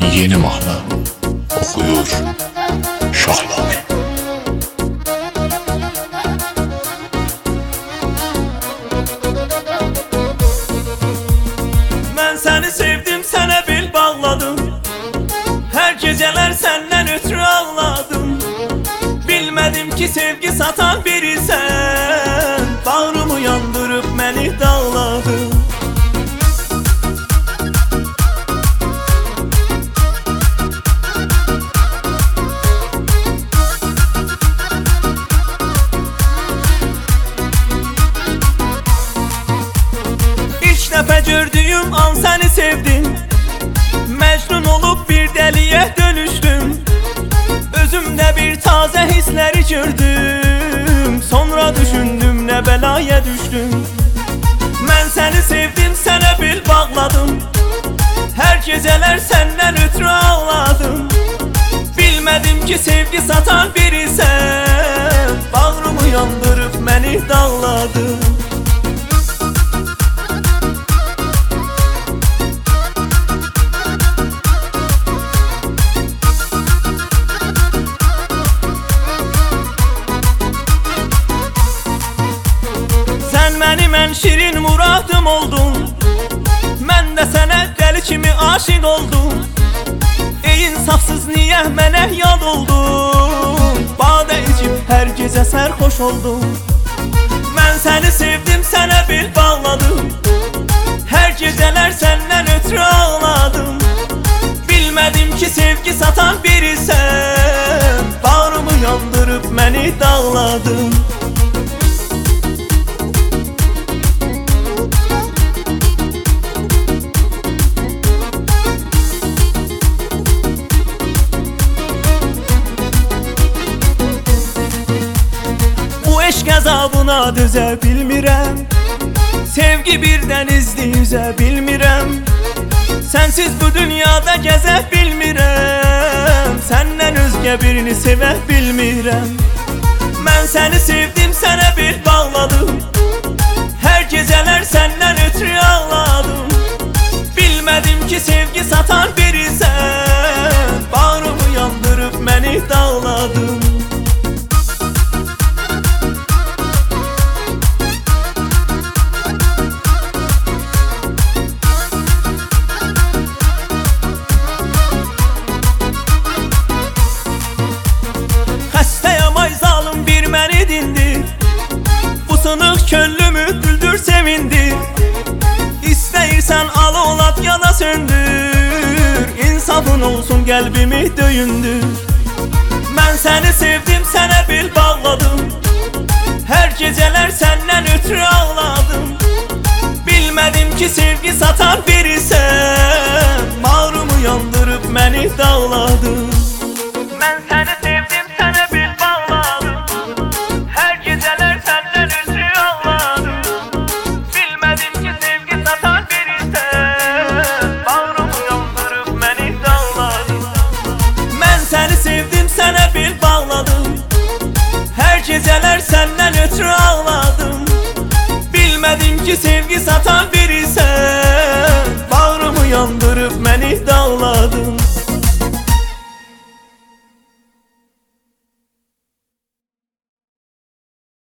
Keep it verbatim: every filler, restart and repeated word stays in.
yeni mahnı okuyor şahlar. Ben seni sevdim, sana bil bağladım. Her geceler senden ötürü ağladım. Bilmedim ki sevgi satan biri sen. Bağrımı yandırıp beni dağladın. İlk defa gördüğüm an seni sevdim. Mecnun olup bir deliye dönüştüm. Özümde bir taze hisleri gördüm. Sonra düşündüm ne belaya düştüm. Ben seni sevdim, sana bil bağladım. Her geceler senden ötürü ağladım. Bilmedim ki sevgi satan biri sen. Bağrımı yandırıp beni dağladın. Mənim ən şirin muradım oldun. Mən də sənə dəli kimi aşiq oldum. Ey insafsız niyə mənə yad oldun? Badə içib hər gecə sərxoş oldum. Mən səni sevdim, sənə bil bağladım. Hər gecələr səndən ötürü ağladım. Bilmədim ki sevgi satan biri sən. Bağrımı yandırıb məni dağladın. Eşq əzabına dözə bilmirəm. Sevgi bir dənizdi üzə bilmirəm. Sənsiz bu dünyada gəzə bilmirəm. Səndən özgə birini sevə bilmirəm. Mən səni sevdim, sənə bil bağladım. Hər gecələr səndən ötürü ağladım. Bilmədim ki sevgi satan biri sən. Bağrımı yandırıb məni dağladın. Məni dindir, bu sınıq könlümü güldür, sevindir. İstəyirsən al olat ya da söndür. İnsafın olsun qəlbimi döyündür. Mən səni sevdim, sənə bil bağladım. Hər gecələr səndən ötürü ağladım. Bilmədim ki sevgi satan biri sən. Bağrımı yandırıb məni dağladın. Mən səni sevdim, sənə bil bağladım. Hər gecələr səndən ötürü ağladım. Bilmədim ki sevgi satan biri sən. Bağrımı yandırıb məni dağladın. Mən səni sevdim, sənə bil bağladım. Hər gecələr səndən ötürü ağladım. Bilmədim ki sevgi satan biri sən. Bağrımı yandırıb məni dağladın.